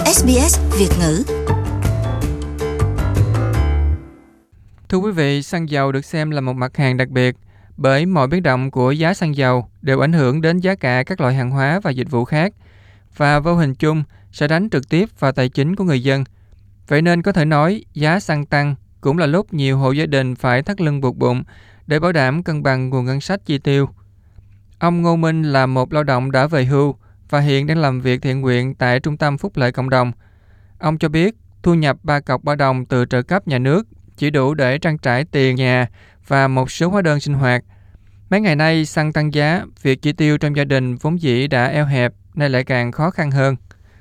SBS Việt ngữ. Thưa quý vị, xăng dầu được xem là một mặt hàng đặc biệt bởi mọi biến động của giá xăng dầu đều ảnh hưởng đến giá cả các loại hàng hóa và dịch vụ khác và vô hình chung sẽ đánh trực tiếp vào tài chính của người dân. Vậy nên có thể nói giá xăng tăng cũng là lúc nhiều hộ gia đình phải thắt lưng buộc bụng để bảo đảm cân bằng nguồn ngân sách chi tiêu. Ông Ngô Minh là một lao động đã về hưu và hiện đang làm việc thiện nguyện tại Trung tâm Phúc lợi Cộng đồng. Ông cho biết thu nhập 3 cọc 3 đồng từ trợ cấp nhà nước chỉ đủ để trang trải tiền nhà và một số hóa đơn sinh hoạt. Mấy ngày nay xăng tăng giá, việc chi tiêu trong gia đình vốn dĩ đã eo hẹp nay lại càng khó khăn hơn.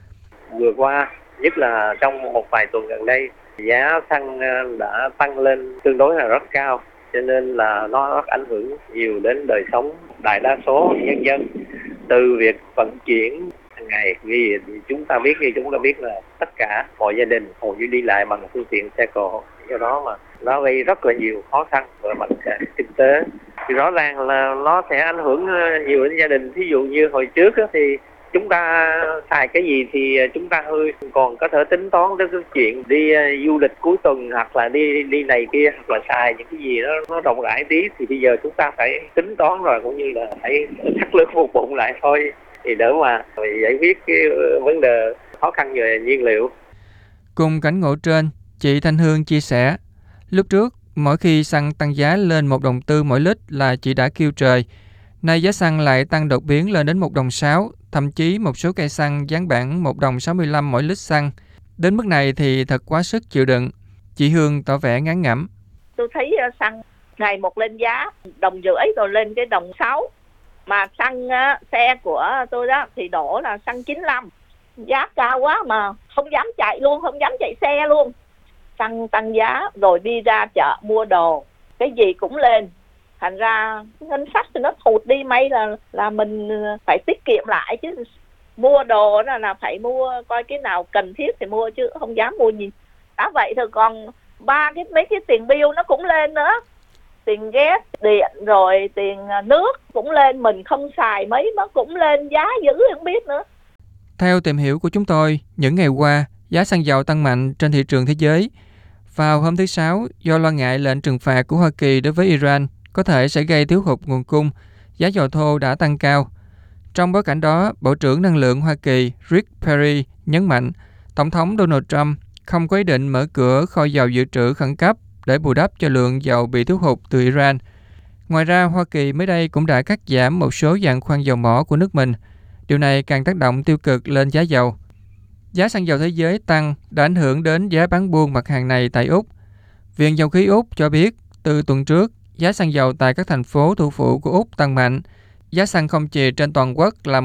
Vừa qua, nhất là trong một vài tuần gần đây, giá xăng đã tăng lên tương đối là rất cao, cho nên là nó rất ảnh hưởng nhiều đến đời sống đại đa số nhân dân. Từ việc vận chuyển hàng ngày, vì chúng ta biết là tất cả mọi gia đình hầu như đi lại bằng phương tiện xe cộ, do đó mà nó gây rất là nhiều khó khăn về mặt kinh tế. Thì rõ ràng là nó sẽ ảnh hưởng nhiều đến gia đình. Ví dụ như hồi trước thì chúng ta xài cái gì thì chúng ta còn có thể tính toán đến cái chuyện đi du lịch cuối tuần, hoặc là đi này kia, hoặc là xài những cái gì nó rộng rãi tí, thì bây giờ chúng ta phải tính toán rồi, cũng như là phải thắt lưng buộc bụng lại thôi, thì đỡ mà giải quyết cái vấn đề khó khăn về nhiên liệu. Cùng cảnh ngộ trên, chị Thanh Hương chia sẻ, lúc trước mỗi khi xăng tăng giá lên 1,4 đồng mỗi lít là chị đã kêu trời. Nay giá xăng lại tăng đột biến lên đến 1,6 đồng, thậm chí một số cây xăng dán bảng 1,65 đồng mỗi lít xăng. Đến mức này thì thật quá sức chịu đựng. Chị Hương tỏ vẻ ngán ngẩm. Tôi thấy xăng ngày một lên giá 1,5 đồng rồi lên cái 1,6 đồng. Mà xăng xe của tôi đó thì đổ là xăng 95. Giá cao quá mà không dám chạy luôn, không dám chạy xe luôn. Xăng tăng giá rồi đi ra chợ mua đồ, cái gì cũng lên. Thành ra ngân sách thì nó thụt đi, may là mình phải tiết kiệm lại chứ. Mua đồ là phải mua coi cái nào cần thiết thì mua, chứ không dám mua gì. Đã vậy thôi còn mấy cái tiền bill nó cũng lên nữa. Tiền gas, điện rồi tiền nước cũng lên, mình không xài mấy nó cũng lên giá dữ không biết nữa. Theo tìm hiểu của chúng tôi, những ngày qua, giá xăng dầu tăng mạnh trên thị trường thế giới. Vào hôm thứ Sáu, do lo ngại lệnh trừng phạt của Hoa Kỳ đối với Iran có thể sẽ gây thiếu hụt nguồn cung, giá dầu thô đã tăng cao. Trong bối cảnh đó, Bộ trưởng Năng lượng Hoa Kỳ Rick Perry nhấn mạnh Tổng thống Donald Trump không có ý định mở cửa kho dầu dự trữ khẩn cấp để bù đắp cho lượng dầu bị thiếu hụt từ Iran. Ngoài ra, Hoa Kỳ mới đây cũng đã cắt giảm một số dạng khoan dầu mỏ của nước mình. Điều này càng tác động tiêu cực lên giá dầu. Giá xăng dầu thế giới tăng đã ảnh hưởng đến giá bán buôn mặt hàng này tại Úc. Viện Dầu khí Úc cho biết, từ tuần trước, giá xăng dầu tại các thành phố thủ phủ của Úc tăng mạnh. Giá xăng không chì trên toàn quốc là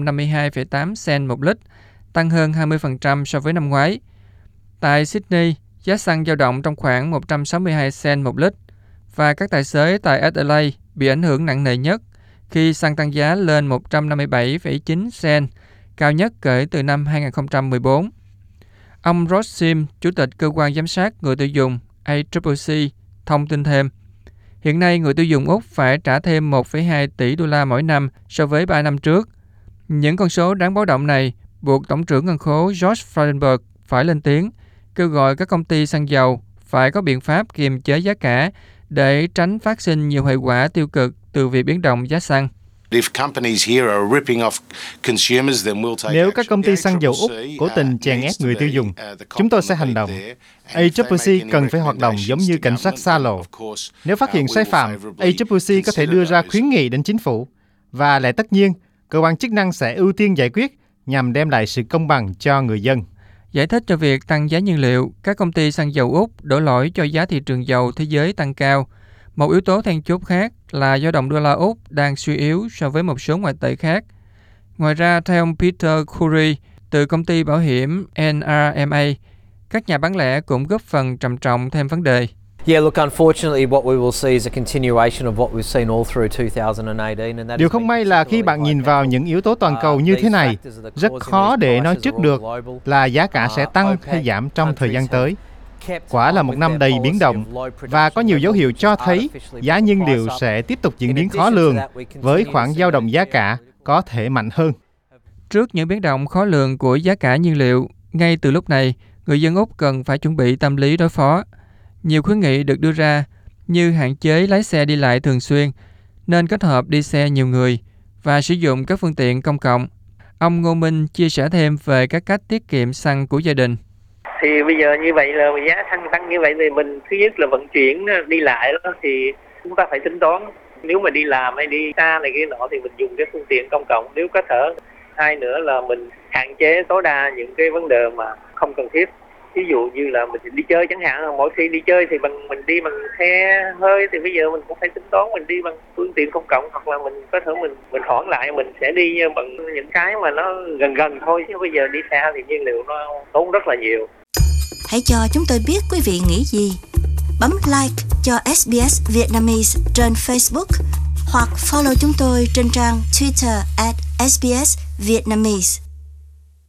152,8 cent một lít, tăng hơn 20% so với năm ngoái. Tại Sydney, giá xăng dao động trong khoảng 162 cent một lít. Và các tài xế tại Adelaide bị ảnh hưởng nặng nề nhất khi xăng tăng giá lên 157,9 cent, cao nhất kể từ năm 2014. Ông Ross Sim, Chủ tịch Cơ quan Giám sát Người tiêu dùng ACCC, thông tin thêm, hiện nay người tiêu dùng Úc phải trả thêm 1,2 tỷ đô la mỗi năm so với 3 năm trước. Những con số đáng báo động này buộc Tổng trưởng Ngân khố George Frydenberg phải lên tiếng, kêu gọi các công ty xăng dầu phải có biện pháp kiềm chế giá cả để tránh phát sinh nhiều hệ quả tiêu cực từ việc biến động giá xăng. Nếu các công ty xăng dầu Úc cố tình chèn ép người tiêu dùng, chúng tôi sẽ hành động. ACCC cần phải hoạt động giống như cảnh sát xa lộ. Nếu phát hiện sai phạm, ACCC có thể đưa ra khuyến nghị đến chính phủ. Và lẽ tất nhiên, cơ quan chức năng sẽ ưu tiên giải quyết nhằm đem lại sự công bằng cho người dân. Giải thích cho việc tăng giá nhiên liệu, các công ty xăng dầu Úc đổ lỗi cho giá thị trường dầu thế giới tăng cao. Một yếu tố then chốt khác là do đồng đô la Úc đang suy yếu so với một số ngoại tệ khác. Ngoài ra, theo ông Peter Curry từ công ty bảo hiểm NRMA, các nhà bán lẻ cũng góp phần trầm trọng thêm vấn đề. Điều không may là khi bạn nhìn vào những yếu tố toàn cầu như thế này, rất khó để nói trước được là giá cả sẽ tăng hay giảm trong thời gian tới. Quả là một năm đầy biến động và có nhiều dấu hiệu cho thấy giá nhiên liệu sẽ tiếp tục diễn biến khó lường với khoảng dao động giá cả có thể mạnh hơn. Trước những biến động khó lường của giá cả nhiên liệu, ngay từ lúc này, người dân Úc cần phải chuẩn bị tâm lý đối phó. Nhiều khuyến nghị được đưa ra như hạn chế lái xe đi lại thường xuyên, nên kết hợp đi xe nhiều người và sử dụng các phương tiện công cộng. Ông Ngô Minh chia sẻ thêm về các cách tiết kiệm xăng của gia đình. Thì bây giờ như vậy là giá xăng tăng như vậy thì mình thứ nhất là vận chuyển đi lại đó thì chúng ta phải tính toán. Nếu mà đi làm hay đi xa này kia nọ thì mình dùng cái phương tiện công cộng nếu có thể. Hai nữa là mình hạn chế tối đa những cái vấn đề mà không cần thiết. Ví dụ như là mình đi chơi chẳng hạn, mỗi khi đi chơi thì mình đi bằng xe hơi thì bây giờ mình cũng phải tính toán mình đi bằng phương tiện công cộng, hoặc là mình có thể mình hoãn lại, mình sẽ đi bằng những cái mà nó gần thôi, chứ bây giờ đi xe thì nhiên liệu nó tốn rất là nhiều. Hãy cho chúng tôi biết quý vị nghĩ gì. Bấm like cho SBS Vietnamese trên Facebook hoặc follow chúng tôi trên trang Twitter @SBS Vietnamese.